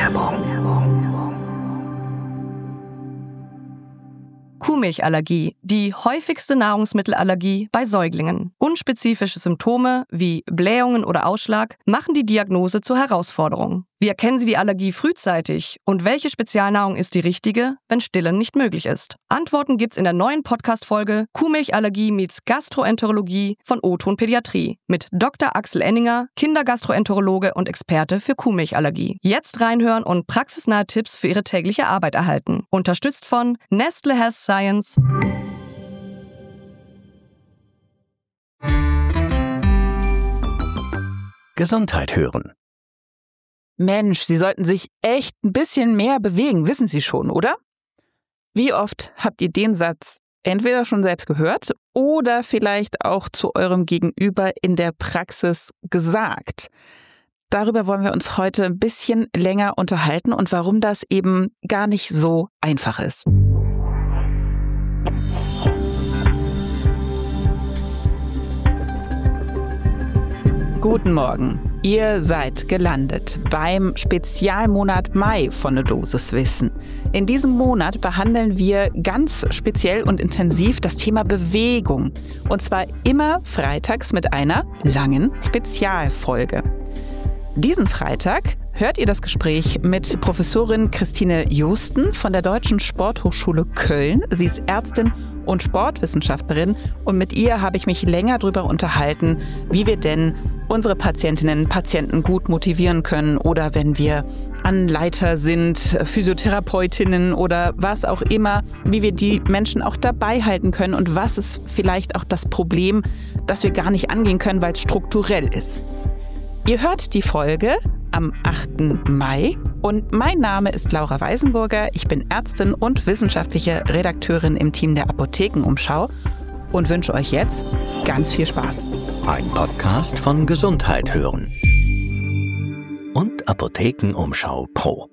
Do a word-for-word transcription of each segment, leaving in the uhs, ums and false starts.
Kuhmilchallergie, die häufigste Nahrungsmittelallergie bei Säuglingen. Unspezifische Symptome wie Blähungen oder Ausschlag machen die Diagnose zur Herausforderung. Wie erkennen Sie die Allergie frühzeitig und welche Spezialnahrung ist die richtige, wenn Stillen nicht möglich ist? Antworten gibt's in der neuen Podcast-Folge Kuhmilchallergie meets Gastroenterologie von O-Ton Pädiatrie mit Doktor Axel Enninger, Kindergastroenterologe und Experte für Kuhmilchallergie. Jetzt reinhören und praxisnahe Tipps für Ihre tägliche Arbeit erhalten. Unterstützt von Nestle Health Science. Gesundheit hören. Mensch, Sie sollten sich echt ein bisschen mehr bewegen, wissen Sie schon, oder? Wie oft habt ihr den Satz entweder schon selbst gehört oder vielleicht auch zu eurem Gegenüber in der Praxis gesagt? Darüber wollen wir uns heute ein bisschen länger unterhalten und warum das eben gar nicht so einfach ist. Guten Morgen. Ihr seid gelandet beim Spezialmonat Mai von Ne Dosis Wissen. In diesem Monat behandeln wir ganz speziell und intensiv das Thema Bewegung. Und zwar immer freitags mit einer langen Spezialfolge. Diesen Freitag hört ihr das Gespräch mit Professorin Christine Joosten von der Deutschen Sporthochschule Köln. Sie ist Ärztin und Sportwissenschaftlerin und mit ihr habe ich mich länger darüber unterhalten, wie wir denn unsere Patientinnen und Patienten gut motivieren können oder wenn wir Anleiter sind, Physiotherapeutinnen oder was auch immer, wie wir die Menschen auch dabei halten können und was ist vielleicht auch das Problem, das wir gar nicht angehen können, weil es strukturell ist. Ihr hört die Folge am achten Mai und mein Name ist Laura Weisenburger. Ich bin Ärztin und wissenschaftliche Redakteurin im Team der Apothekenumschau und wünsche euch jetzt ganz viel Spaß. Ein Podcast von Gesundheit hören und Apothekenumschau Pro.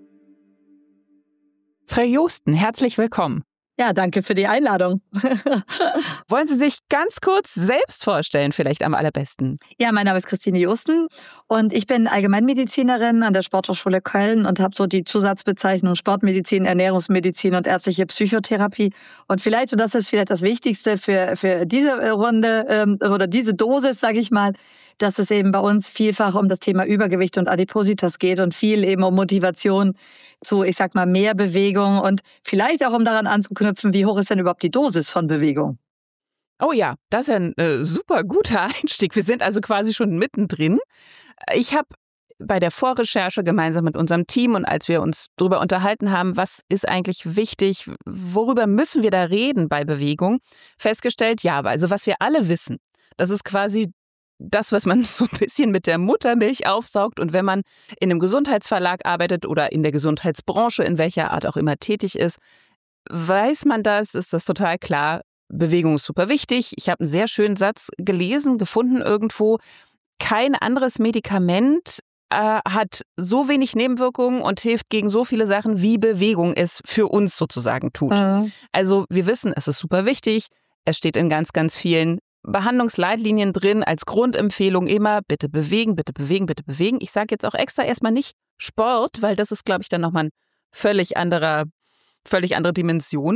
Frau Joosten, herzlich willkommen. Ja, danke für die Einladung. Wollen Sie sich ganz kurz selbst vorstellen, vielleicht am allerbesten? Ja, mein Name ist Christine Joosten und ich bin Allgemeinmedizinerin an der Sporthochschule Köln und habe so die Zusatzbezeichnung Sportmedizin, Ernährungsmedizin und ärztliche Psychotherapie. Und vielleicht, und das ist vielleicht das Wichtigste für, für diese Runde ähm, oder diese Dosis, sage ich mal, dass es eben bei uns vielfach um das Thema Übergewicht und Adipositas geht und viel eben um Motivation zu, ich sag mal, mehr Bewegung und vielleicht auch um daran anzuknüpfen, wie hoch ist denn überhaupt die Dosis von Bewegung? Oh ja, das ist ein äh, super guter Einstieg. Wir sind also quasi schon mittendrin. Ich habe bei der Vorrecherche gemeinsam mit unserem Team und als wir uns darüber unterhalten haben, was ist eigentlich wichtig, worüber müssen wir da reden bei Bewegung, festgestellt, ja, also was wir alle wissen, das ist quasi das, was man so ein bisschen mit der Muttermilch aufsaugt. Und wenn man in einem Gesundheitsverlag arbeitet oder in der Gesundheitsbranche, in welcher Art auch immer tätig ist, weiß man das, ist das total klar. Bewegung ist super wichtig. Ich habe einen sehr schönen Satz gelesen, gefunden irgendwo. Kein anderes Medikament äh, hat so wenig Nebenwirkungen und hilft gegen so viele Sachen, wie Bewegung es für uns sozusagen tut. Mhm. Also wir wissen, es ist super wichtig. Es steht in ganz, ganz vielen Behandlungsleitlinien drin, als Grundempfehlung immer, bitte bewegen, bitte bewegen, bitte bewegen. Ich sage jetzt auch extra erstmal nicht Sport, weil das ist, glaube ich, dann nochmal ein völlig anderer, völlig andere Dimension.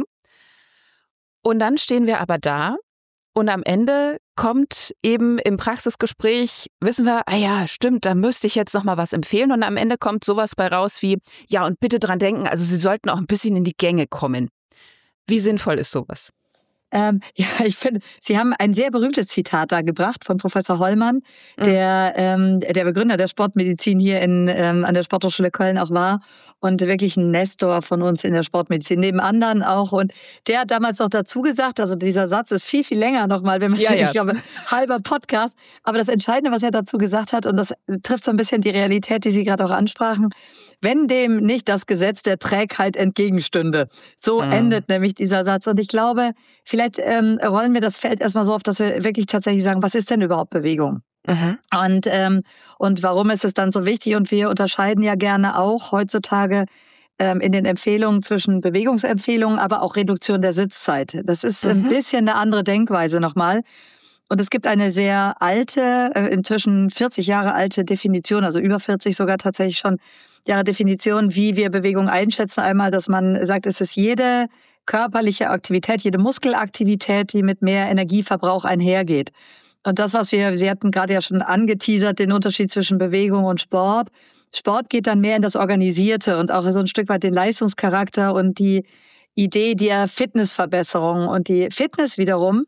Und dann stehen wir aber da und am Ende kommt eben im Praxisgespräch, wissen wir, ah ja, stimmt, da müsste ich jetzt nochmal was empfehlen und am Ende kommt sowas bei raus wie, ja und bitte dran denken, also Sie sollten auch ein bisschen in die Gänge kommen. Wie sinnvoll ist sowas? Ähm, ja, ich finde, Sie haben ein sehr berühmtes Zitat da gebracht von Professor Hollmann, der ähm, der Begründer der Sportmedizin hier in, ähm, an der Sporthochschule Köln auch war und wirklich ein Nestor von uns in der Sportmedizin, neben anderen auch. Und der hat damals noch dazu gesagt, also dieser Satz ist viel, viel länger nochmal, wenn man ja, ja. ich glaube, halber Podcast. Aber das Entscheidende, was er dazu gesagt hat, und das trifft so ein bisschen die Realität, die Sie gerade auch ansprachen, wenn dem nicht das Gesetz der Trägheit entgegenstünde. So mhm. endet nämlich dieser Satz. Und ich glaube, vielleicht ähm, rollen wir das Feld erstmal so auf, dass wir wirklich tatsächlich sagen, was ist denn überhaupt Bewegung? Mhm. Und, ähm, und warum ist es dann so wichtig? Und wir unterscheiden ja gerne auch heutzutage ähm, in den Empfehlungen zwischen Bewegungsempfehlungen, aber auch Reduktion der Sitzzeit. Das ist mhm. ein bisschen eine andere Denkweise nochmal. Und es gibt eine sehr alte, inzwischen vierzig Jahre alte Definition, also über vierzig sogar tatsächlich schon, Jahre Definition, wie wir Bewegung einschätzen. Einmal, dass man sagt, es ist jede körperliche Aktivität, jede Muskelaktivität, die mit mehr Energieverbrauch einhergeht. Und das, was wir, Sie hatten gerade ja schon angeteasert, den Unterschied zwischen Bewegung und Sport. Sport geht dann mehr in das Organisierte und auch so ein Stück weit den Leistungscharakter und die Idee der Fitnessverbesserung. Und die Fitness wiederum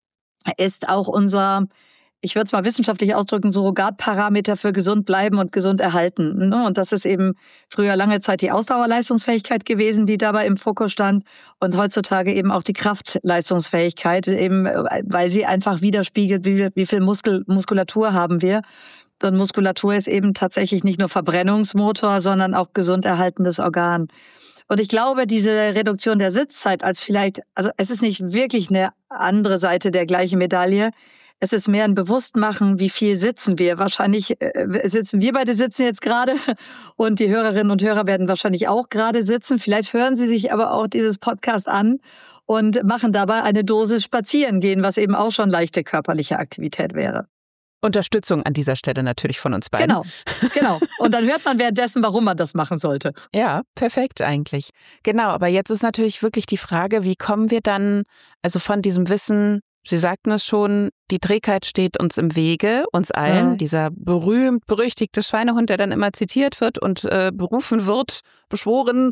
ist auch unser, ich würde es mal wissenschaftlich ausdrücken, Surrogatparameter für gesund bleiben und gesund erhalten. Und das ist eben früher lange Zeit die Ausdauerleistungsfähigkeit gewesen, die dabei im Fokus stand. Und heutzutage eben auch die Kraftleistungsfähigkeit, eben weil sie einfach widerspiegelt, wie, wie viel Muskel, Muskulatur haben wir. Und Muskulatur ist eben tatsächlich nicht nur Verbrennungsmotor, sondern auch gesund erhaltendes Organ. Und ich glaube, diese Reduktion der Sitzzeit als vielleicht, also es ist nicht wirklich eine andere Seite der gleichen Medaille. Es ist mehr ein Bewusstmachen, wie viel sitzen wir. Wahrscheinlich äh, sitzen wir beide sitzen jetzt gerade und die Hörerinnen und Hörer werden wahrscheinlich auch gerade sitzen. Vielleicht hören sie sich aber auch dieses Podcast an und machen dabei eine Dosis Spazierengehen, was eben auch schon leichte körperliche Aktivität wäre. Unterstützung an dieser Stelle natürlich von uns beiden. Genau, genau. Und dann hört man währenddessen, warum man das machen sollte. Ja, perfekt eigentlich. Genau, aber jetzt ist natürlich wirklich die Frage, wie kommen wir dann, also von diesem Wissen, Sie sagten es schon, die Trägheit steht uns im Wege, uns allen. Ja. Dieser berühmt-berüchtigte Schweinehund, der dann immer zitiert wird und äh, berufen wird, beschworen.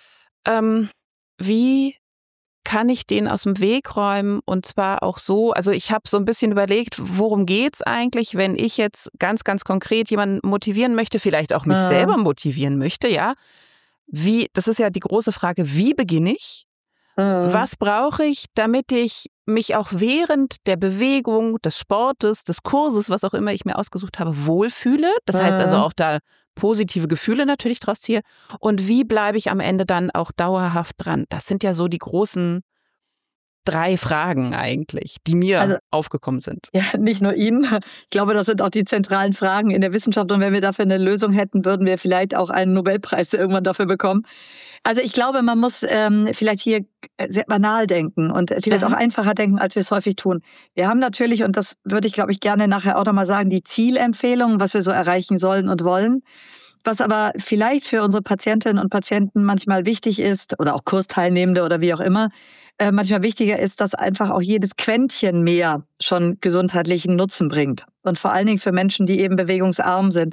Ähm, wie kann ich den aus dem Weg räumen und zwar auch so, also ich habe so ein bisschen überlegt, worum geht's eigentlich, wenn ich jetzt ganz, ganz konkret jemanden motivieren möchte, vielleicht auch mich ja. selber motivieren möchte, ja. Wie, das ist ja die große Frage, wie beginne ich? Ja. Was brauche ich, damit ich mich auch während der Bewegung, des Sportes, des Kurses, was auch immer ich mir ausgesucht habe, wohlfühle? Das ja. heißt also auch da positive Gefühle natürlich draus ziehe. Und wie bleibe ich am Ende dann auch dauerhaft dran? Das sind ja so die großen drei Fragen eigentlich, die mir also, aufgekommen sind. Ja, nicht nur Ihnen. Ich glaube, das sind auch die zentralen Fragen in der Wissenschaft. Und wenn wir dafür eine Lösung hätten, würden wir vielleicht auch einen Nobelpreis irgendwann dafür bekommen. Also ich glaube, man muss ähm, vielleicht hier sehr banal denken und vielleicht mhm. auch einfacher denken, als wir es häufig tun. Wir haben natürlich, und das würde ich, glaube ich, gerne nachher auch nochmal sagen, die Zielempfehlungen, was wir so erreichen sollen und wollen. Was aber vielleicht für unsere Patientinnen und Patienten manchmal wichtig ist, oder auch Kursteilnehmende oder wie auch immer, äh, manchmal wichtiger ist, dass einfach auch jedes Quäntchen mehr schon gesundheitlichen Nutzen bringt. Und vor allen Dingen für Menschen, die eben bewegungsarm sind.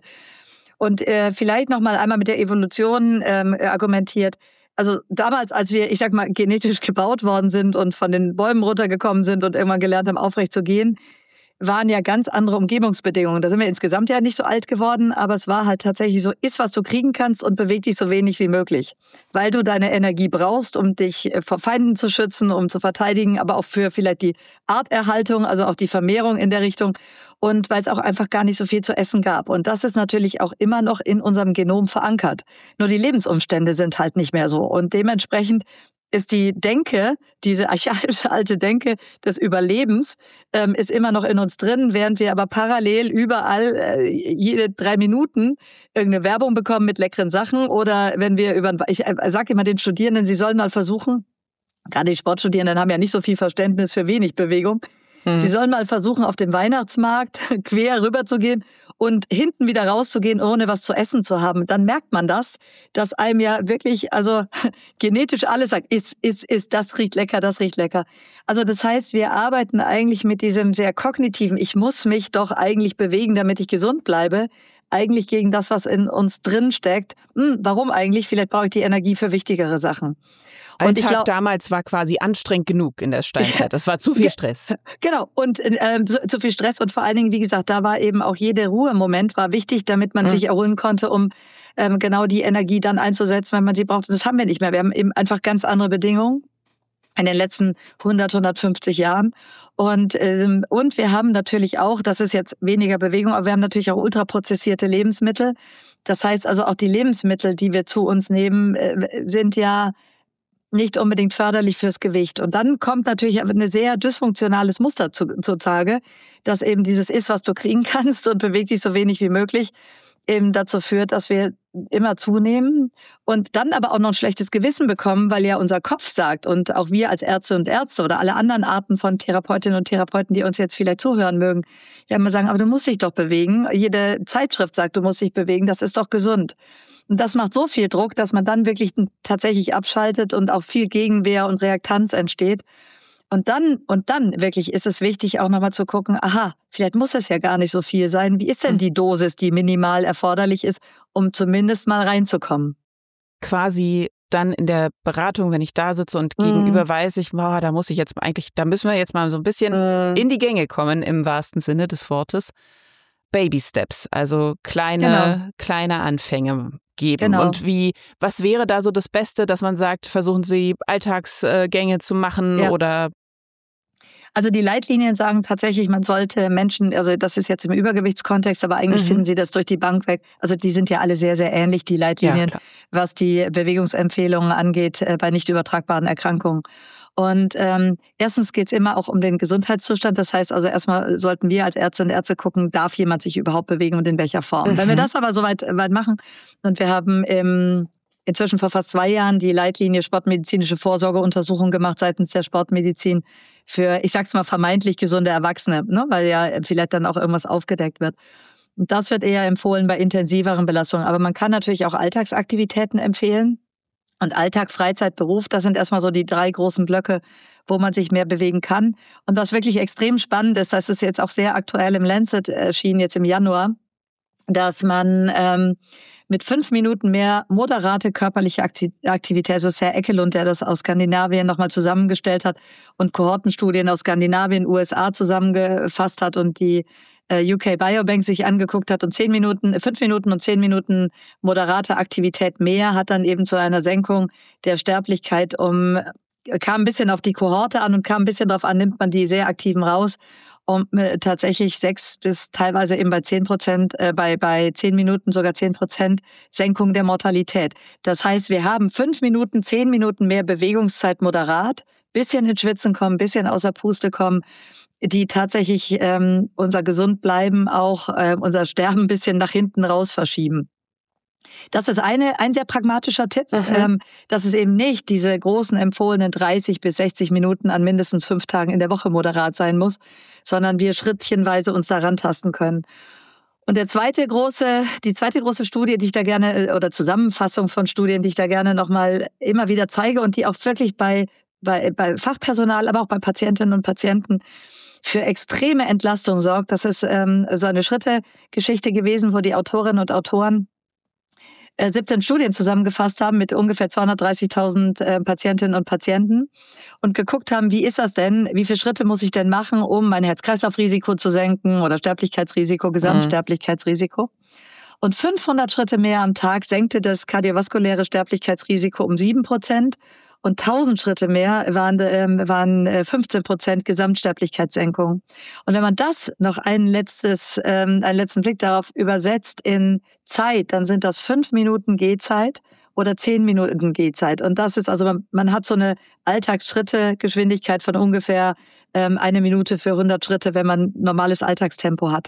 Und äh, vielleicht nochmal einmal mit der Evolution ähm, argumentiert. Also damals, als wir, ich sag mal, genetisch gebaut worden sind und von den Bäumen runtergekommen sind und irgendwann gelernt haben, aufrecht zu gehen, waren ja ganz andere Umgebungsbedingungen. Da sind wir insgesamt ja nicht so alt geworden, aber es war halt tatsächlich so, iss, was du kriegen kannst und beweg dich so wenig wie möglich. Weil du deine Energie brauchst, um dich vor Feinden zu schützen, um zu verteidigen, aber auch für vielleicht die Arterhaltung, also auch die Vermehrung in der Richtung und weil es auch einfach gar nicht so viel zu essen gab. Und das ist natürlich auch immer noch in unserem Genom verankert. Nur die Lebensumstände sind halt nicht mehr so und dementsprechend ist die Denke, diese archaische alte Denke des Überlebens, ähm, ist immer noch in uns drin, während wir aber parallel überall äh, jede drei Minuten irgendeine Werbung bekommen mit leckeren Sachen oder wenn wir über, ich äh, sage immer den Studierenden, sie sollen mal versuchen, gerade die Sportstudierenden haben ja nicht so viel Verständnis für wenig Bewegung, mhm. sie sollen mal versuchen, auf dem Weihnachtsmarkt quer rüber zu gehen und hinten wieder rauszugehen, ohne was zu essen zu haben, dann merkt man das, dass einem ja wirklich, also genetisch alles sagt, ist, ist, ist, das riecht lecker, das riecht lecker. Also das heißt, wir arbeiten eigentlich mit diesem sehr kognitiven, ich muss mich doch eigentlich bewegen, damit ich gesund bleibe, eigentlich gegen das, was in uns drin steckt. Hm, warum eigentlich? Vielleicht brauche ich die Energie für wichtigere Sachen. Ein und Tag ich glaub, damals war quasi anstrengend genug in der Steinzeit. Das war zu viel Stress. Genau, und äh, zu, zu viel Stress und vor allen Dingen, wie gesagt, da war eben auch jeder Ruhemoment war wichtig, damit man mhm. sich erholen konnte, um ähm, genau die Energie dann einzusetzen, wenn man sie braucht. Und das haben wir nicht mehr. Wir haben eben einfach ganz andere Bedingungen in den letzten hundert, hundertfünfzig Jahren. Und, ähm, und wir haben natürlich auch, das ist jetzt weniger Bewegung, aber wir haben natürlich auch ultraprozessierte Lebensmittel. Das heißt also auch die Lebensmittel, die wir zu uns nehmen, äh, sind ja nicht unbedingt förderlich fürs Gewicht. Und dann kommt natürlich ein sehr dysfunktionales Muster zu, zutage, dass eben dieses ist, was du kriegen kannst und bewegt dich so wenig wie möglich, eben dazu führt, dass wir immer zunehmen und dann aber auch noch ein schlechtes Gewissen bekommen, weil ja unser Kopf sagt und auch wir als Ärzte und Ärzte oder alle anderen Arten von Therapeutinnen und Therapeuten, die uns jetzt vielleicht zuhören mögen, ja immer sagen, aber du musst dich doch bewegen. Jede Zeitschrift sagt, du musst dich bewegen, das ist doch gesund. Und das macht so viel Druck, dass man dann wirklich tatsächlich abschaltet und auch viel Gegenwehr und Reaktanz entsteht. Und dann, und dann wirklich ist es wichtig, auch nochmal zu gucken, aha, vielleicht muss es ja gar nicht so viel sein. Wie ist denn die Dosis, die minimal erforderlich ist, um zumindest mal reinzukommen? Quasi dann in der Beratung, wenn ich da sitze und Mhm. gegenüber weiß ich, boah, da muss ich jetzt eigentlich, da müssen wir jetzt mal so ein bisschen Mhm. in die Gänge kommen, im wahrsten Sinne des Wortes. Baby Steps, also kleine, Genau. kleine Anfänge geben. Genau. Und wie, was wäre da so das Beste, dass man sagt, versuchen Sie Alltagsgänge zu machen Ja. oder Also die Leitlinien sagen tatsächlich, man sollte Menschen, also das ist jetzt im Übergewichtskontext, aber eigentlich Mhm. finden Sie das durch die Bank weg. Also die sind ja alle sehr, sehr ähnlich, die Leitlinien, klar. was die Bewegungsempfehlungen angeht äh, bei nicht übertragbaren Erkrankungen. Und ähm, erstens geht es immer auch um den Gesundheitszustand. Das heißt also erstmal sollten wir als Ärztinnen und Ärzte gucken, darf jemand sich überhaupt bewegen und in welcher Form. Mhm. Wenn wir das aber soweit weit machen und wir haben im inzwischen vor fast zwei Jahren die Leitlinie sportmedizinische Vorsorgeuntersuchung gemacht seitens der Sportmedizin für, ich sag's mal, vermeintlich gesunde Erwachsene, ne? Weil ja vielleicht dann auch irgendwas aufgedeckt wird. Und das wird eher empfohlen bei intensiveren Belastungen. Aber man kann natürlich auch Alltagsaktivitäten empfehlen. Und Alltag, Freizeit, Beruf, das sind erstmal so die drei großen Blöcke, wo man sich mehr bewegen kann. Und was wirklich extrem spannend ist, das ist jetzt auch sehr aktuell im Lancet erschienen, jetzt im Januar, dass man ähm, mit fünf Minuten mehr moderate körperliche Aktivität, das ist Herr Eckelund, der das aus Skandinavien nochmal zusammengestellt hat und Kohortenstudien aus Skandinavien, U S A zusammengefasst hat und die äh, U K Biobank sich angeguckt hat und zehn Minuten, fünf Minuten und zehn Minuten moderate Aktivität mehr hat dann eben zu einer Senkung der Sterblichkeit um, kam ein bisschen auf die Kohorte an und kam ein bisschen darauf an, nimmt man die sehr Aktiven raus. Und tatsächlich sechs bis teilweise eben bei zehn Prozent, äh, bei, bei zehn Minuten sogar zehn Prozent Senkung der Mortalität. Das heißt, wir haben fünf Minuten, zehn Minuten mehr Bewegungszeit moderat, bisschen ins Schwitzen kommen, bisschen außer Puste kommen, die tatsächlich ähm, unser Gesundbleiben, auch äh, unser Sterben ein bisschen nach hinten raus verschieben. Das ist eine, ein sehr pragmatischer Tipp, Mhm. ähm, dass es eben nicht diese großen empfohlenen dreißig bis sechzig Minuten an mindestens fünf Tagen in der Woche moderat sein muss, sondern wir schrittchenweise uns daran tasten können. Und der zweite große, die zweite große Studie, die ich da gerne, oder Zusammenfassung von Studien, die ich da gerne nochmal immer wieder zeige und die auch wirklich bei, bei, bei Fachpersonal, aber auch bei Patientinnen und Patienten für extreme Entlastung sorgt. Das ist ähm, so eine Schritte-Geschichte gewesen, wo die Autorinnen und Autoren siebzehn Studien zusammengefasst haben mit ungefähr zweihundertdreißigtausend äh, Patientinnen und Patienten und geguckt haben, wie ist das denn, wie viele Schritte muss ich denn machen, um mein Herz-Kreislauf-Risiko zu senken oder Sterblichkeitsrisiko, Gesamtsterblichkeitsrisiko. Und fünfhundert Schritte mehr am Tag senkte das kardiovaskuläre Sterblichkeitsrisiko um sieben Prozent und tausend Schritte mehr waren, ähm, waren fünfzehn Prozent Gesamtsterblichkeitssenkung. Und wenn man das noch ein letztes, ähm, einen letzten Blick darauf übersetzt in Zeit, dann sind das fünf Minuten Gehzeit oder zehn Minuten Gehzeit. Und das ist also, man, man hat so eine Alltagsschritte-Geschwindigkeit von ungefähr ähm, eine Minute für hundert Schritte, wenn man normales Alltagstempo hat.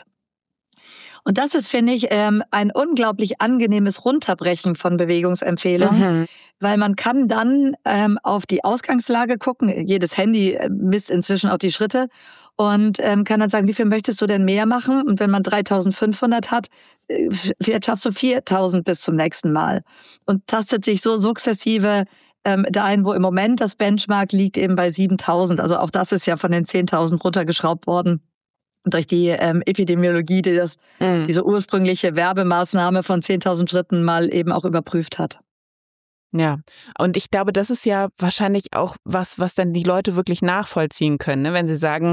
Und das ist, finde ich, ähm, ein unglaublich angenehmes Runterbrechen von Bewegungsempfehlungen, Mhm. weil man kann dann ähm, auf die Ausgangslage gucken. Jedes Handy misst inzwischen auch die Schritte und ähm, kann dann sagen, wie viel möchtest du denn mehr machen? Und wenn man dreitausendfünfhundert hat, äh, vielleicht schaffst du viertausend bis zum nächsten Mal. Und tastet sich so sukzessive ähm, dahin, wo im Moment das Benchmark liegt, eben bei siebentausend. Also auch das ist ja von den zehntausend runtergeschraubt worden. Durch die ähm, Epidemiologie, die das, Mhm. diese ursprüngliche Werbemaßnahme von zehntausend Schritten mal eben auch überprüft hat. Ja, und ich glaube, das ist ja wahrscheinlich auch was, was dann die Leute wirklich nachvollziehen können, ne? Wenn sie sagen,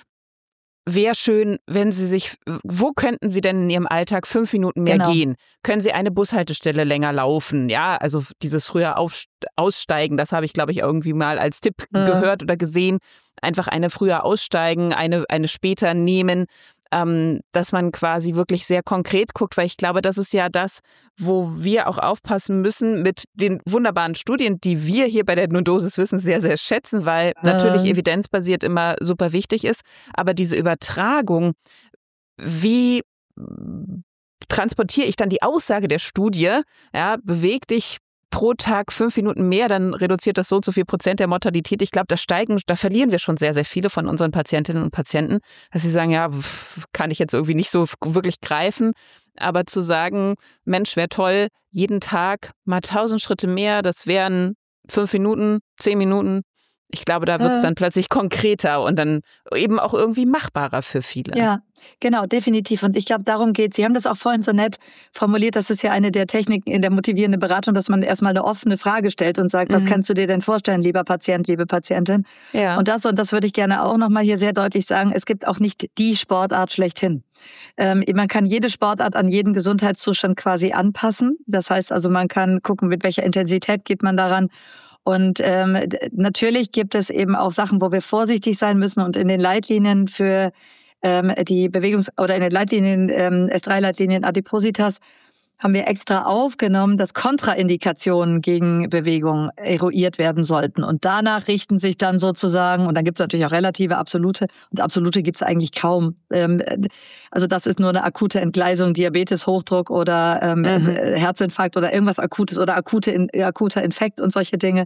wäre schön, wenn Sie sich, wo könnten Sie denn in Ihrem Alltag fünf Minuten mehr Genau. gehen? Können Sie eine Bushaltestelle länger laufen? Ja, also dieses früher Auf, Aussteigen, das habe ich, glaube ich, irgendwie mal als Tipp Mhm. gehört oder gesehen. Einfach eine früher aussteigen, eine, eine später nehmen, ähm, dass man quasi wirklich sehr konkret guckt, weil ich glaube, das ist ja das, wo wir auch aufpassen müssen mit den wunderbaren Studien, die wir hier bei der Null-Dosis Wissen sehr, sehr schätzen, weil Mhm. natürlich evidenzbasiert immer super wichtig ist, aber diese Übertragung, wie transportiere ich dann die Aussage der Studie, ja, beweg dich pro Tag fünf Minuten mehr, dann reduziert das so und so viel Prozent der Mortalität. Ich glaube, da steigen, da verlieren wir schon sehr, sehr viele von unseren Patientinnen und Patienten, dass sie sagen, ja, kann ich jetzt irgendwie nicht so wirklich greifen. Aber zu sagen, Mensch, wäre toll, jeden Tag mal tausend Schritte mehr, das wären fünf Minuten, zehn Minuten. Ich glaube, da wird es dann plötzlich konkreter und dann eben auch irgendwie machbarer für viele. Ja, genau, definitiv. Und ich glaube, darum geht es. Sie haben das auch vorhin so nett formuliert, das ist ja eine der Techniken in der motivierenden Beratung, dass man erstmal eine offene Frage stellt und sagt, mhm. was kannst du dir denn vorstellen, lieber Patient, liebe Patientin? Ja. Und das, und das würde ich gerne auch nochmal hier sehr deutlich sagen, es gibt auch nicht die Sportart schlechthin. Ähm, man kann jede Sportart an jeden Gesundheitszustand quasi anpassen. Das heißt also, man kann gucken, mit welcher Intensität geht man daran. Und ähm, natürlich gibt es eben auch Sachen, wo wir vorsichtig sein müssen. Und in den Leitlinien für ähm, die Bewegungs- oder in den Leitlinien, ähm, S drei Leitlinien Adipositas, haben wir extra aufgenommen, dass Kontraindikationen gegen Bewegung eruiert werden sollten. Und danach richten sich dann sozusagen, und dann gibt es natürlich auch relative, absolute, und absolute gibt es eigentlich kaum. Ähm, also das ist nur eine akute Entgleisung, Diabetes, Hochdruck oder ähm, mhm. Herzinfarkt oder irgendwas Akutes oder akute, akuter Infekt und solche Dinge.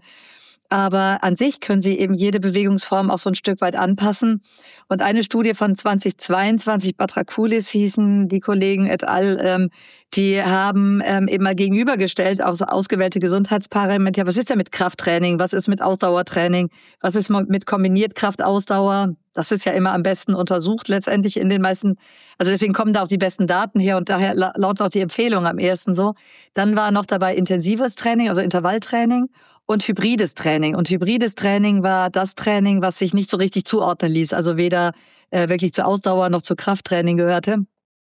Aber an sich können Sie eben jede Bewegungsform auch so ein Stück weit anpassen. Und eine Studie von zweitausendzweiundzwanzig, Batrakoulis hießen die Kollegen et al., ähm, die haben ähm, eben mal gegenübergestellt auf so ausgewählte Gesundheitsparameter. Ja, was ist denn mit Krafttraining? Was ist mit Ausdauertraining? Was ist mit kombiniert Kraft-Ausdauer? Das ist ja immer am besten untersucht letztendlich in den meisten, also deswegen kommen da auch die besten Daten her und daher lautet auch die Empfehlung am ersten so. Dann war noch dabei intensives Training, also Intervalltraining und hybrides Training. Und hybrides Training war das Training, was sich nicht so richtig zuordnen ließ, also weder äh, wirklich zur Ausdauer noch zu Krafttraining gehörte.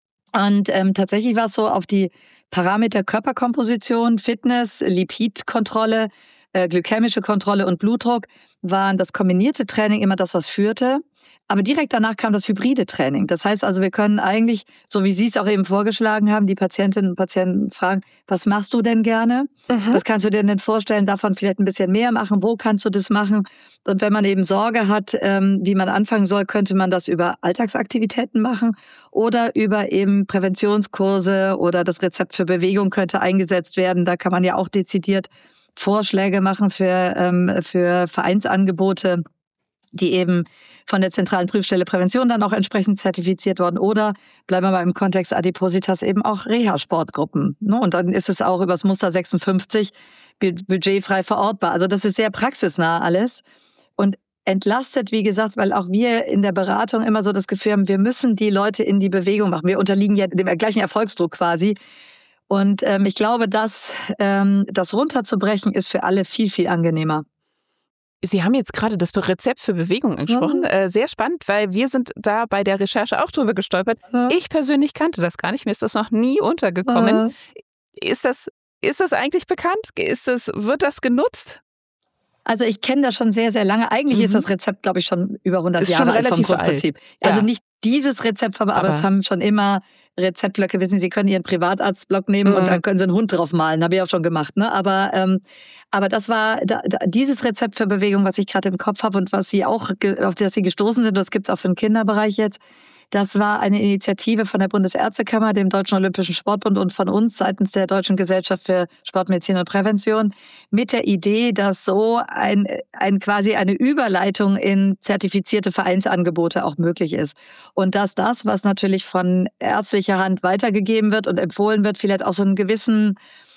Und ähm, tatsächlich war es so, auf die Parameter Körperkomposition, Fitness, Lipidkontrolle, äh, glykämische Kontrolle und Blutdruck waren das kombinierte Training immer das, was führte. Aber direkt danach kam das hybride Training. Das heißt also, wir können eigentlich, so wie Sie es auch eben vorgeschlagen haben, die Patientinnen und Patienten fragen, was machst du denn gerne? Mhm. Was kannst du dir denn vorstellen, davon vielleicht ein bisschen mehr machen? Wo kannst du das machen? Und wenn man eben Sorge hat, ähm, wie man anfangen soll, könnte man das über Alltagsaktivitäten machen oder über eben Präventionskurse oder das Rezept für Bewegung könnte eingesetzt werden. Da kann man ja auch dezidiert Vorschläge machen für, ähm, für Vereinsangebote, die eben von der zentralen Prüfstelle Prävention dann auch entsprechend zertifiziert worden. Oder bleiben wir mal im Kontext Adipositas eben auch Reha-Sportgruppen. Und dann ist es auch übers Muster sechsundfünfzig budgetfrei verortbar. Also das ist sehr praxisnah alles und entlastet, wie gesagt, weil auch wir in der Beratung immer so das Gefühl haben, wir müssen die Leute in die Bewegung machen. Wir unterliegen ja dem gleichen Erfolgsdruck quasi. Und ähm, ich glaube, dass ähm, das runterzubrechen ist für alle viel, viel angenehmer. Sie haben jetzt gerade das Rezept für Bewegung angesprochen. Ja. Äh, sehr spannend, weil wir sind da bei der Recherche auch drüber gestolpert. Ja. Ich persönlich kannte das gar nicht. Mir ist das noch nie untergekommen. Ja. Ist das, ist das eigentlich bekannt? Ist das, wird das genutzt? Also ich kenne das schon sehr, sehr lange. Eigentlich mhm. ist das Rezept, glaube ich, schon über hundert ist Jahre alt vom Grundprinzip. Ja. Also nicht dieses Rezept, aber, aber es haben schon immer Rezeptblöcke. Wissen Sie, Sie können Ihren Privatarztblock nehmen mhm. und dann können Sie einen Hund drauf malen. Habe ich auch schon gemacht. Ne? Aber, ähm, aber das war da, da, dieses Rezept für Bewegung, was ich gerade im Kopf habe und was Sie auch, auf das Sie gestoßen sind, das gibt es auch für den Kinderbereich jetzt. Das war eine Initiative von der Bundesärztekammer, dem Deutschen Olympischen Sportbund und von uns seitens der Deutschen Gesellschaft für Sportmedizin und Prävention mit der Idee, dass so ein, ein quasi eine Überleitung in zertifizierte Vereinsangebote auch möglich ist. Und dass das, was natürlich von ärztlicher Hand weitergegeben wird und empfohlen wird, vielleicht auch so einen gewissen,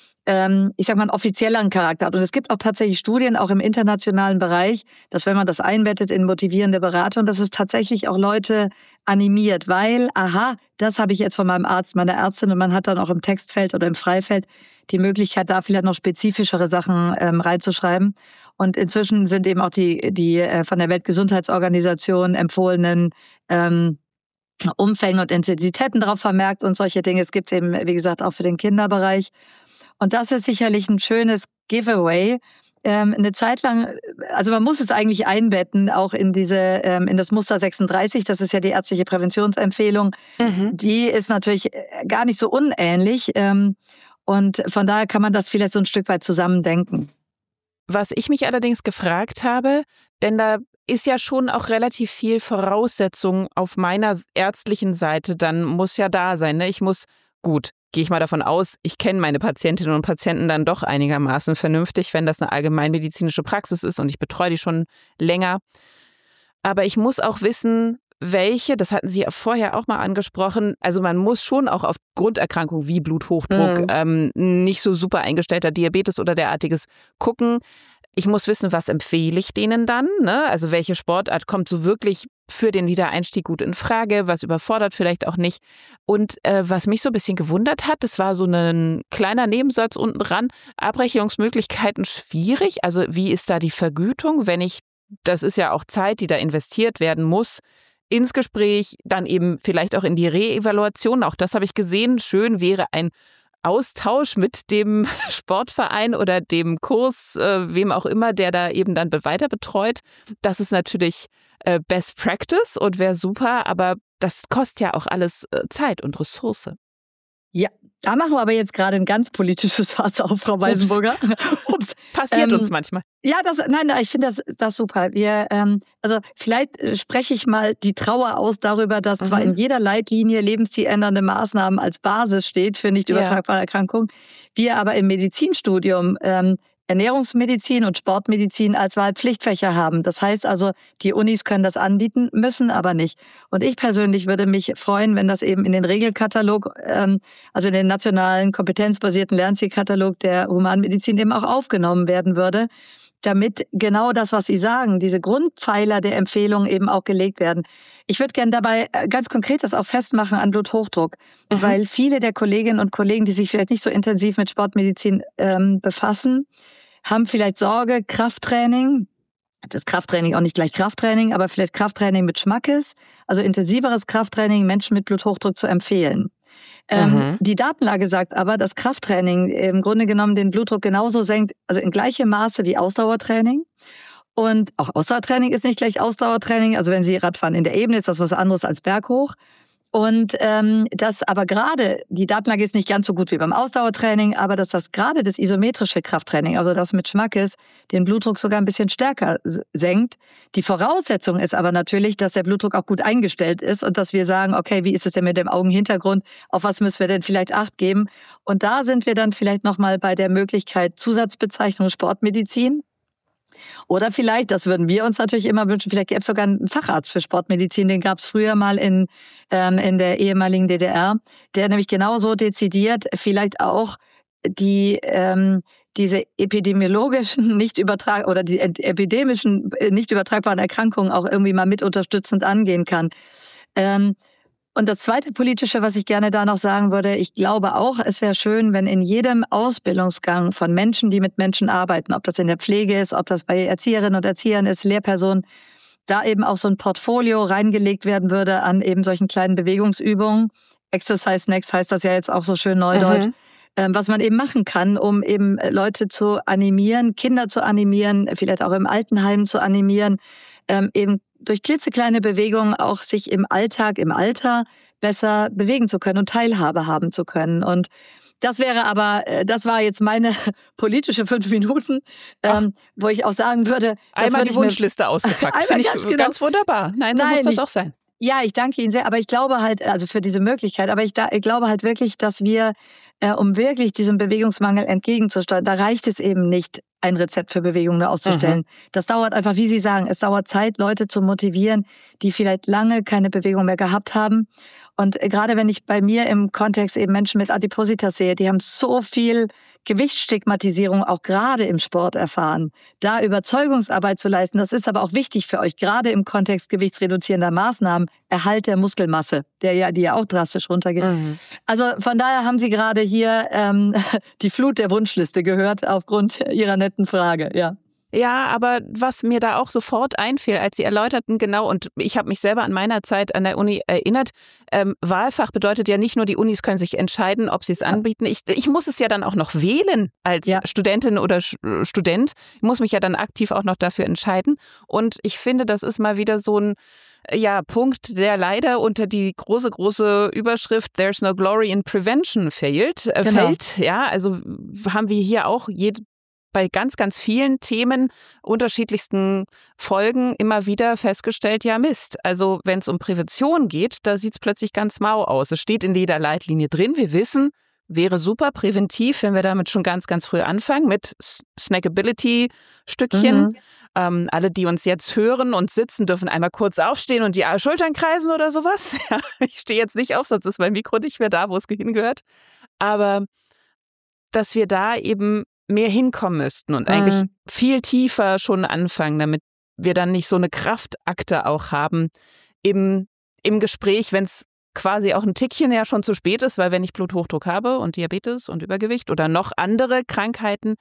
ich sag mal, einen offizielleren Charakter hat. Und es gibt auch tatsächlich Studien, auch im internationalen Bereich, dass wenn man das einbettet in motivierende Beratung, dass es tatsächlich auch Leute animiert, weil, aha, das habe ich jetzt von meinem Arzt, meiner Ärztin und man hat dann auch im Textfeld oder im Freifeld die Möglichkeit, da vielleicht noch spezifischere Sachen ähm, reinzuschreiben. Und inzwischen sind eben auch die, die äh, von der Weltgesundheitsorganisation empfohlenen ähm, Umfänge und Intensitäten drauf vermerkt und solche Dinge. Es gibt es eben, wie gesagt, auch für den Kinderbereich. Und das ist sicherlich ein schönes Giveaway. Ähm, eine Zeit lang, also man muss es eigentlich einbetten, auch in diese, ähm, in das Muster sechsunddreißig, das ist ja die ärztliche Präventionsempfehlung. Mhm. Die ist natürlich gar nicht so unähnlich. Ähm, und von daher kann man das vielleicht so ein Stück weit zusammendenken. Was ich mich allerdings gefragt habe, denn da ist ja schon auch relativ viel Voraussetzung auf meiner ärztlichen Seite, dann muss ja da sein. Ne? Ich muss gut gehe ich mal davon aus, ich kenne meine Patientinnen und Patienten dann doch einigermaßen vernünftig, wenn das eine allgemeinmedizinische Praxis ist und ich betreue die schon länger. Aber ich muss auch wissen, welche, das hatten Sie ja vorher auch mal angesprochen, also man muss schon auch auf Grunderkrankungen wie Bluthochdruck, mhm. ähm, nicht so super eingestellter Diabetes oder derartiges gucken. Ich muss wissen, was empfehle ich denen dann, ne? Also welche Sportart kommt so wirklich für den Wiedereinstieg gut in Frage, was überfordert vielleicht auch nicht. Und äh, was mich so ein bisschen gewundert hat, das war so ein kleiner Nebensatz unten dran, Abrechnungsmöglichkeiten schwierig. Also wie ist da die Vergütung, wenn ich, das ist ja auch Zeit, die da investiert werden muss, ins Gespräch, dann eben vielleicht auch in die Reevaluation. Auch das habe ich gesehen. Schön wäre ein Austausch mit dem Sportverein oder dem Kurs, äh, wem auch immer, der da eben dann weiter betreut. Das ist natürlich äh, Best Practice und wäre super, aber das kostet ja auch alles äh, Zeit und Ressource. Ja, da machen wir aber jetzt gerade ein ganz politisches Fass auf, Frau Weisenburger. Ups. Ups. Passiert ähm, uns manchmal. Ja, das, nein, nein, ich finde das, das super. Wir, ähm, also vielleicht spreche ich mal die Trauer aus darüber, dass mhm. zwar in jeder Leitlinie lebensstiländernde Maßnahmen als Basis steht für nicht übertragbare ja. Erkrankungen, wir aber im Medizinstudium ähm, Ernährungsmedizin und Sportmedizin als Wahlpflichtfächer haben. Das heißt also, die Unis können das anbieten, müssen aber nicht. Und ich persönlich würde mich freuen, wenn das eben in den Regelkatalog, ähm, also in den nationalen kompetenzbasierten Lernzielkatalog der Humanmedizin eben auch aufgenommen werden würde, damit genau das, was Sie sagen, diese Grundpfeiler der Empfehlungen eben auch gelegt werden. Ich würde gerne dabei ganz konkret das auch festmachen an Bluthochdruck, mhm. weil viele der Kolleginnen und Kollegen, die sich vielleicht nicht so intensiv mit Sportmedizin ähm, befassen, haben vielleicht Sorge, Krafttraining, das Krafttraining auch nicht gleich Krafttraining, aber vielleicht Krafttraining mit Schmackes, also intensiveres Krafttraining Menschen mit Bluthochdruck zu empfehlen. Ähm, mhm. Die Datenlage sagt aber, dass Krafttraining im Grunde genommen den Blutdruck genauso senkt, also in gleichem Maße wie Ausdauertraining. Und auch Ausdauertraining ist nicht gleich Ausdauertraining. Also wenn Sie Radfahren in der Ebene, ist das was anderes als berghoch. Und ähm, dass aber gerade, die Datenlage ist nicht ganz so gut wie beim Ausdauertraining, aber dass das gerade das isometrische Krafttraining, also das mit Schmackes, den Blutdruck sogar ein bisschen stärker senkt. Die Voraussetzung ist aber natürlich, dass der Blutdruck auch gut eingestellt ist und dass wir sagen, okay, wie ist es denn mit dem Augenhintergrund? Auf was müssen wir denn vielleicht Acht geben? Und da sind wir dann vielleicht nochmal bei der Möglichkeit Zusatzbezeichnung Sportmedizin. Oder vielleicht, das würden wir uns natürlich immer wünschen, vielleicht gäbe es sogar einen Facharzt für Sportmedizin, den gab es früher mal in, ähm, in der ehemaligen D D R, der nämlich genauso dezidiert vielleicht auch die ähm, diese epidemiologischen, nicht übertrag oder die epidemischen, nicht übertragbaren Erkrankungen auch irgendwie mal mit unterstützend angehen kann. Ähm, Und das zweite politische, was ich gerne da noch sagen würde, ich glaube auch, es wäre schön, wenn in jedem Ausbildungsgang von Menschen, die mit Menschen arbeiten, ob das in der Pflege ist, ob das bei Erzieherinnen und Erziehern ist, Lehrpersonen, da eben auch so ein Portfolio reingelegt werden würde an eben solchen kleinen Bewegungsübungen. Exercise Next heißt das ja jetzt auch so schön neudeutsch. Mhm. Was man eben machen kann, um eben Leute zu animieren, Kinder zu animieren, vielleicht auch im Altenheim zu animieren, eben durch klitzekleine Bewegungen auch sich im Alltag, im Alter besser bewegen zu können und Teilhabe haben zu können. Und das wäre aber, das war jetzt meine politische fünf Minuten, ähm, wo ich auch sagen würde, einmal die Wunschliste ausgepackt. Finde ich ganz, genau. ganz wunderbar. Nein, so Nein, muss das ich, auch sein. Ja, ich danke Ihnen sehr, aber ich glaube halt, also für diese Möglichkeit, aber ich, da, ich glaube halt wirklich, dass wir, äh, um wirklich diesem Bewegungsmangel entgegenzusteuern, da reicht es eben nicht, ein Rezept für Bewegung nur auszustellen. Mhm. Das dauert einfach, wie Sie sagen, es dauert Zeit, Leute zu motivieren, die vielleicht lange keine Bewegung mehr gehabt haben. Und gerade wenn ich bei mir im Kontext eben Menschen mit Adipositas sehe, die haben so viel Gewichtsstigmatisierung auch gerade im Sport erfahren. Da Überzeugungsarbeit zu leisten, das ist aber auch wichtig für euch, gerade im Kontext gewichtsreduzierender Maßnahmen, Erhalt der Muskelmasse, der ja, die ja auch drastisch runtergeht. Mhm. Also von daher haben Sie gerade hier ähm, die Flut der Wunschliste gehört, aufgrund Ihrer netten Frage, ja. Ja, aber was mir da auch sofort einfiel, als Sie erläuterten, genau, und ich habe mich selber an meiner Zeit an der Uni erinnert, ähm, Wahlfach bedeutet ja nicht nur, die Unis können sich entscheiden, ob sie es anbieten. Ich, ich muss es ja dann auch noch wählen als ja. Studentin oder Student. Ich muss mich ja dann aktiv auch noch dafür entscheiden. Und ich finde, das ist mal wieder so ein ja, Punkt, der leider unter die große, große Überschrift There's no glory in prevention fällt. Äh, genau. fällt. Ja, also haben wir hier auch jede bei ganz, ganz vielen Themen, unterschiedlichsten Folgen immer wieder festgestellt, ja Mist. Also wenn es um Prävention geht, da sieht es plötzlich ganz mau aus. Es steht in jeder Leitlinie drin, wir wissen, wäre super präventiv, wenn wir damit schon ganz, ganz früh anfangen mit Snackability-Stückchen. Mhm. Ähm, alle, die uns jetzt hören und sitzen, dürfen einmal kurz aufstehen und die Schultern kreisen oder sowas. Ja, ich stehe jetzt nicht auf, sonst ist mein Mikro nicht mehr da, wo es hingehört. Aber dass wir da eben mehr hinkommen müssten und mhm. eigentlich viel tiefer schon anfangen, damit wir dann nicht so eine Kraftakte auch haben im, im Gespräch, wenn es quasi auch ein Tickchen ja schon zu spät ist, weil wenn ich Bluthochdruck habe und Diabetes und Übergewicht oder noch andere Krankheiten,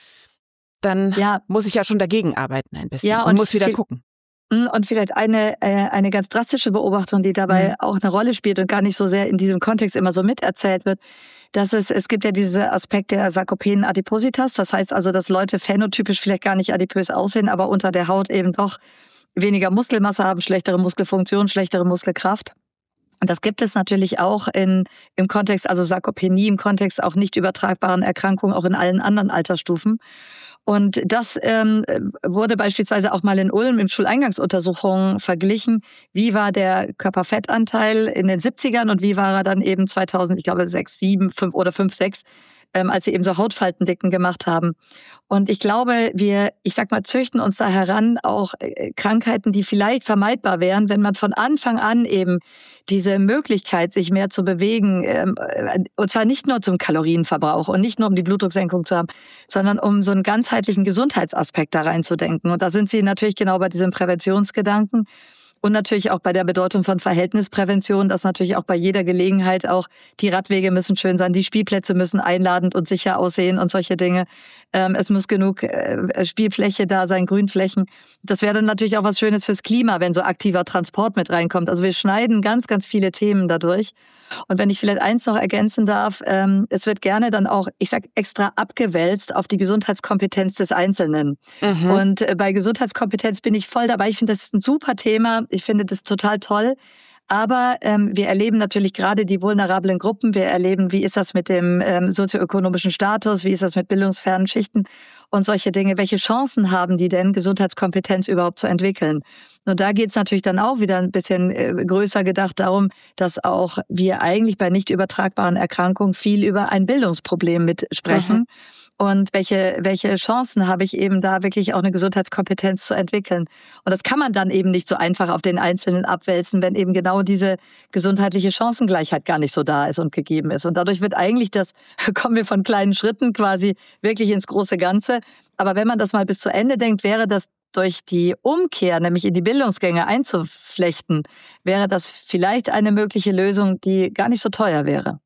dann ja. muss ich ja schon dagegen arbeiten ein bisschen ja, und, und muss wieder viel, gucken. Und vielleicht eine, eine ganz drastische Beobachtung, die dabei mhm. auch eine Rolle spielt und gar nicht so sehr in diesem Kontext immer so miterzählt wird, dass es, es gibt ja diese Aspekt der sarkopenen Adipositas, das heißt also, dass Leute phänotypisch vielleicht gar nicht adipös aussehen, aber unter der Haut eben doch weniger Muskelmasse haben, schlechtere Muskelfunktion, schlechtere Muskelkraft. Und das gibt es natürlich auch in, im Kontext, also Sarkopenie, im Kontext auch nicht übertragbaren Erkrankungen, auch in allen anderen Altersstufen. Und das ähm, wurde beispielsweise auch mal in Ulm in Schuleingangsuntersuchungen verglichen. Wie war der Körperfettanteil in den siebzigern und wie war er dann eben zweitausend, ich glaube sechs, sieben, fünf oder fünf, sechs, ähm, als sie eben so Hautfaltendicken gemacht haben. Und ich glaube, wir, ich sag mal, züchten uns da heran, auch äh, Krankheiten, die vielleicht vermeidbar wären, wenn man von Anfang an eben diese Möglichkeit, sich mehr zu bewegen, ähm, und zwar nicht nur zum Kalorienverbrauch und nicht nur um die Blutdrucksenkung zu haben, sondern um so einen ganzheitlichen Gesundheitsaspekt da reinzudenken. Und da sind Sie natürlich genau bei diesem Präventionsgedanken. Und natürlich auch bei der Bedeutung von Verhältnisprävention, dass natürlich auch bei jeder Gelegenheit auch die Radwege müssen schön sein, die Spielplätze müssen einladend und sicher aussehen und solche Dinge. Ähm, es muss genug äh, Spielfläche da sein, Grünflächen. Das wäre dann natürlich auch was Schönes fürs Klima, wenn so aktiver Transport mit reinkommt. Also wir schneiden ganz, ganz viele Themen dadurch. Und wenn ich vielleicht eins noch ergänzen darf, ähm, es wird gerne dann auch, ich sag extra abgewälzt auf die Gesundheitskompetenz des Einzelnen. Mhm. Und äh, bei Gesundheitskompetenz bin ich voll dabei. Ich finde, das ist ein super Thema. Ich finde das total toll. Aber ähm, wir erleben natürlich gerade die vulnerablen Gruppen. Wir erleben, wie ist das mit dem ähm, sozioökonomischen Status, wie ist das mit bildungsfernen Schichten und solche Dinge. Welche Chancen haben die denn, Gesundheitskompetenz überhaupt zu entwickeln? Und da geht es natürlich dann auch wieder ein bisschen äh, größer gedacht darum, dass auch wir eigentlich bei nicht übertragbaren Erkrankungen viel über ein Bildungsproblem mitsprechen. Mhm. Und welche, welche Chancen habe ich eben da wirklich auch eine Gesundheitskompetenz zu entwickeln? Und das kann man dann eben nicht so einfach auf den Einzelnen abwälzen, wenn eben genau diese gesundheitliche Chancengleichheit gar nicht so da ist und gegeben ist. Und dadurch wird eigentlich das, kommen wir von kleinen Schritten quasi wirklich ins große Ganze. Aber wenn man das mal bis zu Ende denkt, wäre das durch die Umkehr, nämlich in die Bildungsgänge einzuflechten, wäre das vielleicht eine mögliche Lösung, die gar nicht so teuer wäre.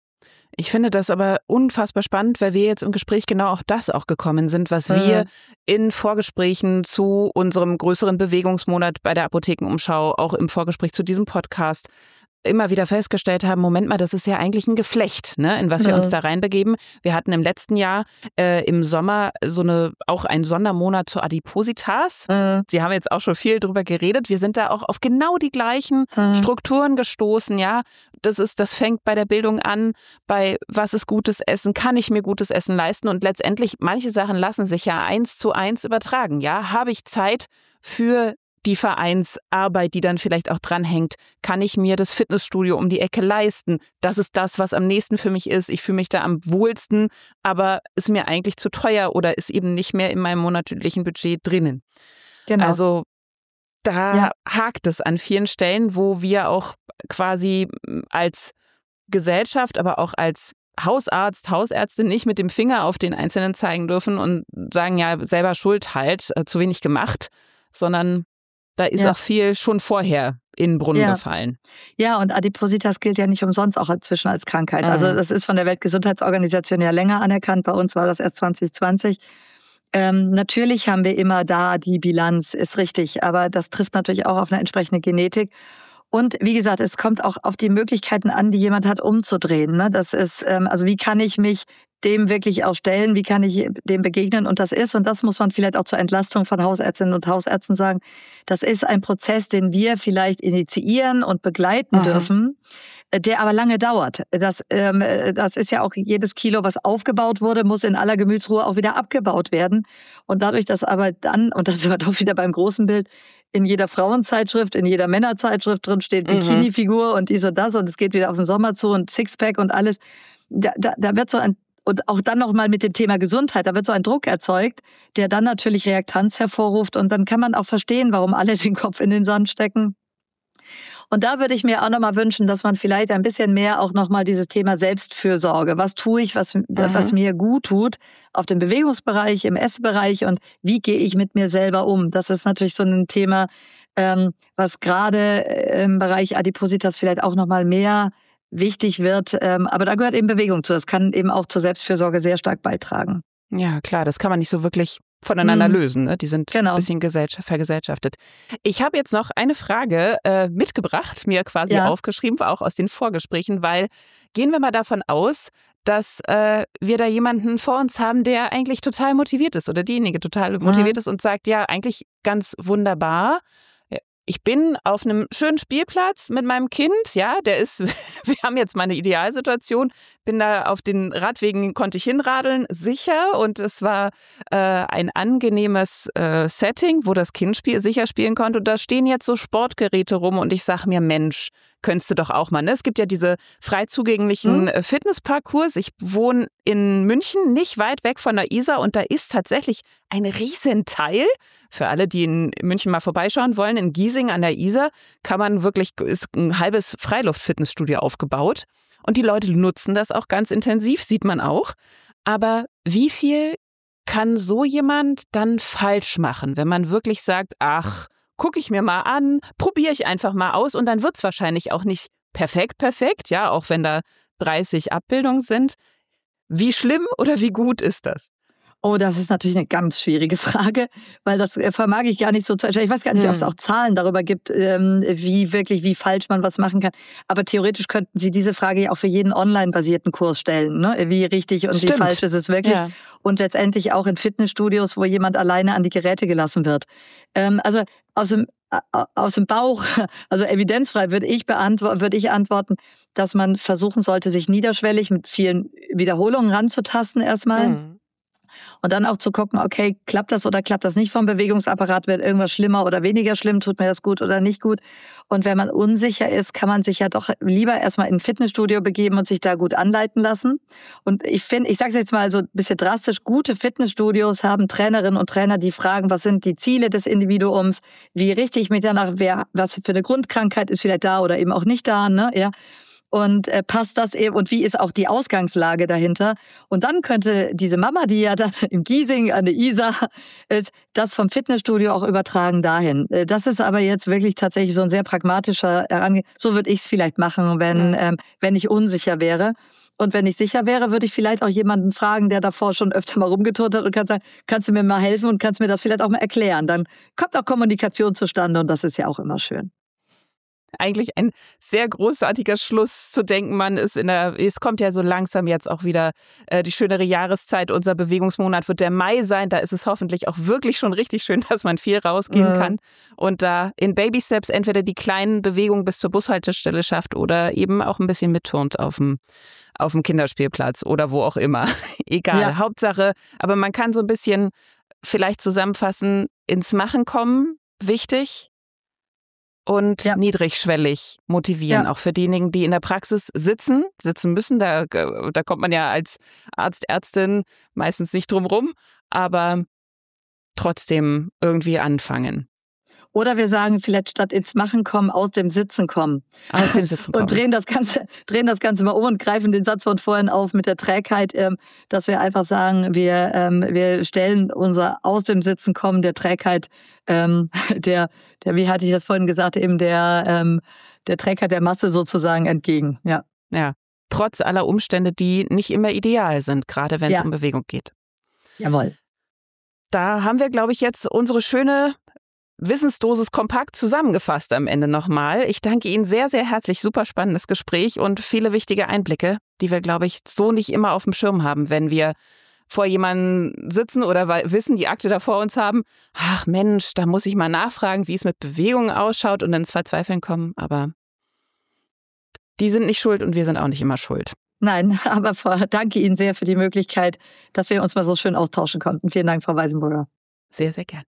Ich finde das aber unfassbar spannend, weil wir jetzt im Gespräch genau auch das auch gekommen sind, was mhm. wir in Vorgesprächen zu unserem größeren Bewegungsmonat bei der Apothekenumschau, auch im Vorgespräch zu diesem Podcast, immer wieder festgestellt haben, Moment mal, das ist ja eigentlich ein Geflecht, ne, in was wir ja. uns da reinbegeben. Wir hatten im letzten Jahr äh, im Sommer so eine auch einen Sondermonat zur Adipositas. Mhm. Sie haben jetzt auch schon viel drüber geredet. Wir sind da auch auf genau die gleichen mhm. Strukturen gestoßen, ja. Das ist, das fängt bei der Bildung an, bei was ist gutes Essen, kann ich mir gutes Essen leisten und letztendlich, manche Sachen lassen sich ja eins zu eins übertragen, ja. Habe ich Zeit für die Vereinsarbeit, die dann vielleicht auch dranhängt, kann ich mir das Fitnessstudio um die Ecke leisten? Das ist das, was am nächsten für mich ist. Ich fühle mich da am wohlsten, aber ist mir eigentlich zu teuer oder ist eben nicht mehr in meinem monatlichen Budget drinnen. Genau. Also da ja. hakt es an vielen Stellen, wo wir auch quasi als Gesellschaft, aber auch als Hausarzt, Hausärztin nicht mit dem Finger auf den Einzelnen zeigen dürfen und sagen, ja, selber schuld halt, äh, zu wenig gemacht, sondern da ist ja. auch viel schon vorher in den Brunnen ja. gefallen. Ja, und Adipositas gilt ja nicht umsonst auch inzwischen als Krankheit. Mhm. Also das ist von der Weltgesundheitsorganisation ja länger anerkannt. Bei uns war das erst zwanzig zwanzig. Ähm, natürlich haben wir immer da die Bilanz, ist richtig. Aber das trifft natürlich auch auf eine entsprechende Genetik. Und wie gesagt, es kommt auch auf die Möglichkeiten an, die jemand hat, umzudrehen. Ne? Das ist, ähm, also wie kann ich mich dem wirklich auch stellen, wie kann ich dem begegnen und das ist, und das muss man vielleicht auch zur Entlastung von Hausärztinnen und Hausärzten sagen, das ist ein Prozess, den wir vielleicht initiieren und begleiten Aha. dürfen, der aber lange dauert. Das, ähm, das ist ja auch jedes Kilo, was aufgebaut wurde, muss in aller Gemütsruhe auch wieder abgebaut werden. Und dadurch, dass aber dann, und das sind wir doch wieder beim großen Bild, in jeder Frauenzeitschrift, in jeder Männerzeitschrift drin steht Bikini-Figur und dies und das und es geht wieder auf den Sommer zu und Sixpack und alles. da, da, da wird so ein, und auch dann nochmal mit dem Thema Gesundheit, da wird so ein Druck erzeugt, der dann natürlich Reaktanz hervorruft und dann kann man auch verstehen, warum alle den Kopf in den Sand stecken. Und da würde ich mir auch nochmal wünschen, dass man vielleicht ein bisschen mehr auch nochmal dieses Thema Selbstfürsorge, was tue ich, was, mhm. was mir gut tut, auf dem Bewegungsbereich, im Essbereich und wie gehe ich mit mir selber um. Das ist natürlich so ein Thema, ähm, was gerade im Bereich Adipositas vielleicht auch nochmal mehr wichtig wird. Ähm, aber da gehört eben Bewegung zu. Das kann eben auch zur Selbstfürsorge sehr stark beitragen. Ja, klar, das kann man nicht so wirklich voneinander mhm. lösen. Ne? Die sind genau. ein bisschen gesellschaft, vergesellschaftet. Ich habe jetzt noch eine Frage äh, mitgebracht, mir quasi ja. aufgeschrieben, auch aus den Vorgesprächen, weil gehen wir mal davon aus, dass äh, wir da jemanden vor uns haben, der eigentlich total motiviert ist oder diejenige total motiviert mhm. ist und sagt, ja, eigentlich ganz wunderbar. Ich bin auf einem schönen Spielplatz mit meinem Kind, ja, der ist, wir haben jetzt mal eine Idealsituation, bin da auf den Radwegen, konnte ich hinradeln, sicher und es war äh, ein angenehmes äh, Setting, wo das Kind spiel, sicher spielen konnte und da stehen jetzt so Sportgeräte rum und ich sage mir, Mensch, könntest du doch auch mal, ne? Es gibt ja diese frei zugänglichen hm. Fitnessparcours. Ich wohne in München, nicht weit weg von der Isar und da ist tatsächlich ein Riesenteil. Für alle, die in München mal vorbeischauen wollen, in Giesing an der Isar kann man wirklich, ist ein halbes Freiluft-Fitnessstudio aufgebaut. Und die Leute nutzen das auch ganz intensiv, sieht man auch. Aber wie viel kann so jemand dann falsch machen, wenn man wirklich sagt, ach, gucke ich mir mal an, probiere ich einfach mal aus und dann wird es wahrscheinlich auch nicht perfekt, perfekt, ja, auch wenn da dreißig Abbildungen sind. Wie schlimm oder wie gut ist das? Oh, das ist natürlich eine ganz schwierige Frage, weil das vermag ich gar nicht so zu erstellen. Ich weiß gar nicht, hm. ob es auch Zahlen darüber gibt, wie wirklich, wie falsch man was machen kann. Aber theoretisch könnten Sie diese Frage ja auch für jeden online-basierten Kurs stellen, ne? Wie richtig und Stimmt. wie falsch ist es wirklich. Ja. Und letztendlich auch in Fitnessstudios, wo jemand alleine an die Geräte gelassen wird. Also aus dem Aus dem Bauch, also evidenzfrei, würde ich beantworten, würde ich antworten, dass man versuchen sollte, sich niederschwellig mit vielen Wiederholungen ranzutasten erstmal. Hm. Und dann auch zu gucken, okay, klappt das oder klappt das nicht vom Bewegungsapparat, wird irgendwas schlimmer oder weniger schlimm, tut mir das gut oder nicht gut. Und wenn man unsicher ist, kann man sich ja doch lieber erstmal in ein Fitnessstudio begeben und sich da gut anleiten lassen. Und ich finde, ich sage es jetzt mal so ein bisschen drastisch, gute Fitnessstudios haben Trainerinnen und Trainer, die fragen, was sind die Ziele des Individuums, wie richte ich mich danach, wer, was für eine Grundkrankheit ist vielleicht da oder eben auch nicht da, ne, ja. Und äh, passt das eben und wie ist auch die Ausgangslage dahinter? Und dann könnte diese Mama, die ja dann in Giesing an der Isar ist, das vom Fitnessstudio auch übertragen dahin. Äh, das ist aber jetzt wirklich tatsächlich so ein sehr pragmatischer Herangehen. So würde ich es vielleicht machen, wenn ähm, wenn ich unsicher wäre. Und wenn ich sicher wäre, würde ich vielleicht auch jemanden fragen, der davor schon öfter mal rumgeturnt hat und kann sagen, kannst du mir mal helfen und kannst mir das vielleicht auch mal erklären? Dann kommt auch Kommunikation zustande und das ist ja auch immer schön. Eigentlich ein sehr großartiger Schluss zu denken, man ist in der, es kommt ja so langsam jetzt auch wieder äh, die schönere Jahreszeit, unser Bewegungsmonat wird der Mai sein, da ist es hoffentlich auch wirklich schon richtig schön, dass man viel rausgehen mhm. kann und da in Baby Steps entweder die kleinen Bewegungen bis zur Bushaltestelle schafft oder eben auch ein bisschen mitturnt auf dem, auf dem Kinderspielplatz oder wo auch immer, egal, ja. Hauptsache, aber man kann so ein bisschen vielleicht zusammenfassen, ins Machen kommen, wichtig, und ja. niedrigschwellig motivieren, ja. auch für diejenigen, die in der Praxis sitzen, sitzen müssen. Da, da kommt man ja als Arzt, Ärztin meistens nicht drum rum, aber trotzdem irgendwie anfangen. Oder wir sagen vielleicht statt ins Machen kommen, aus dem Sitzen kommen. Aus dem Sitzen kommen. Und drehen das Ganze, drehen das Ganze mal um und greifen den Satz von vorhin auf mit der Trägheit, ähm, dass wir einfach sagen, wir, ähm, wir stellen unser aus dem Sitzen kommen der Trägheit, ähm, der, der, wie hatte ich das vorhin gesagt, eben der, ähm, der Trägheit der Masse sozusagen entgegen. Ja. Ja. Trotz aller Umstände, die nicht immer ideal sind, gerade wenn es ja. um Bewegung geht. Jawohl. Da haben wir, glaube ich, jetzt unsere schöne Wissensdosis kompakt zusammengefasst am Ende nochmal. Ich danke Ihnen sehr, sehr herzlich. Super spannendes Gespräch und viele wichtige Einblicke, die wir, glaube ich, so nicht immer auf dem Schirm haben, wenn wir vor jemandem sitzen oder wissen, die Akte da vor uns haben. Ach Mensch, da muss ich mal nachfragen, wie es mit Bewegungen ausschaut und ins Verzweifeln kommen. Aber die sind nicht schuld und wir sind auch nicht immer schuld. Nein, aber Frau, danke Ihnen sehr für die Möglichkeit, dass wir uns mal so schön austauschen konnten. Vielen Dank, Frau Weisenburger. Sehr, sehr gern.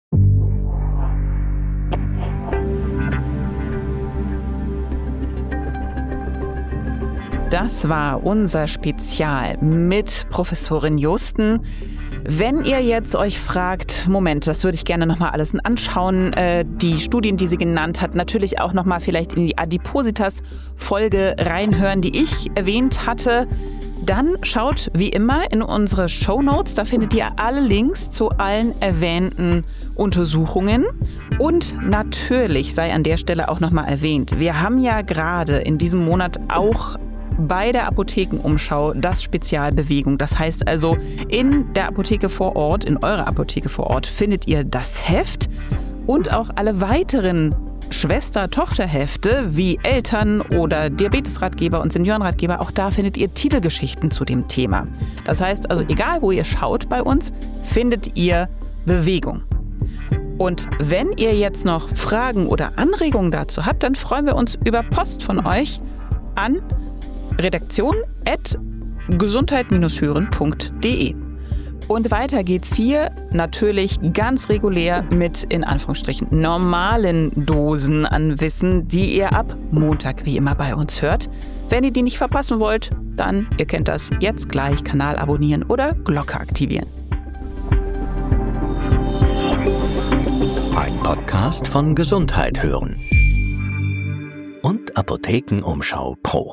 Das war unser Spezial mit Professorin Josten. Wenn ihr jetzt euch fragt, Moment, das würde ich gerne nochmal alles anschauen, äh, die Studien, die sie genannt hat, natürlich auch nochmal vielleicht in die Adipositas-Folge reinhören, die ich erwähnt hatte, dann schaut wie immer in unsere Shownotes, da findet ihr alle Links zu allen erwähnten Untersuchungen. Und natürlich sei an der Stelle auch nochmal erwähnt, wir haben ja gerade in diesem Monat auch bei der Apothekenumschau das Spezial Bewegung. Das heißt also, in der Apotheke vor Ort, in eurer Apotheke vor Ort, findet ihr das Heft und auch alle weiteren Schwester-Tochter-Hefte wie Eltern- oder Diabetesratgeber und Seniorenratgeber. Auch da findet ihr Titelgeschichten zu dem Thema. Das heißt also, egal wo ihr schaut bei uns, findet ihr Bewegung. Und wenn ihr jetzt noch Fragen oder Anregungen dazu habt, dann freuen wir uns über Post von euch an redaktion at gesundheit hören punkt de. Und weiter geht's hier natürlich ganz regulär mit, in Anführungsstrichen, normalen Dosen an Wissen, die ihr ab Montag wie immer bei uns hört. Wenn ihr die nicht verpassen wollt, dann, ihr kennt das, jetzt gleich Kanal abonnieren oder Glocke aktivieren. Ein Podcast von Gesundheit hören und Apothekenumschau Pro.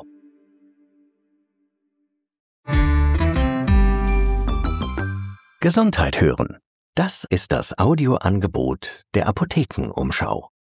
Gesundheit hören. Das ist das Audioangebot der Apothekenumschau.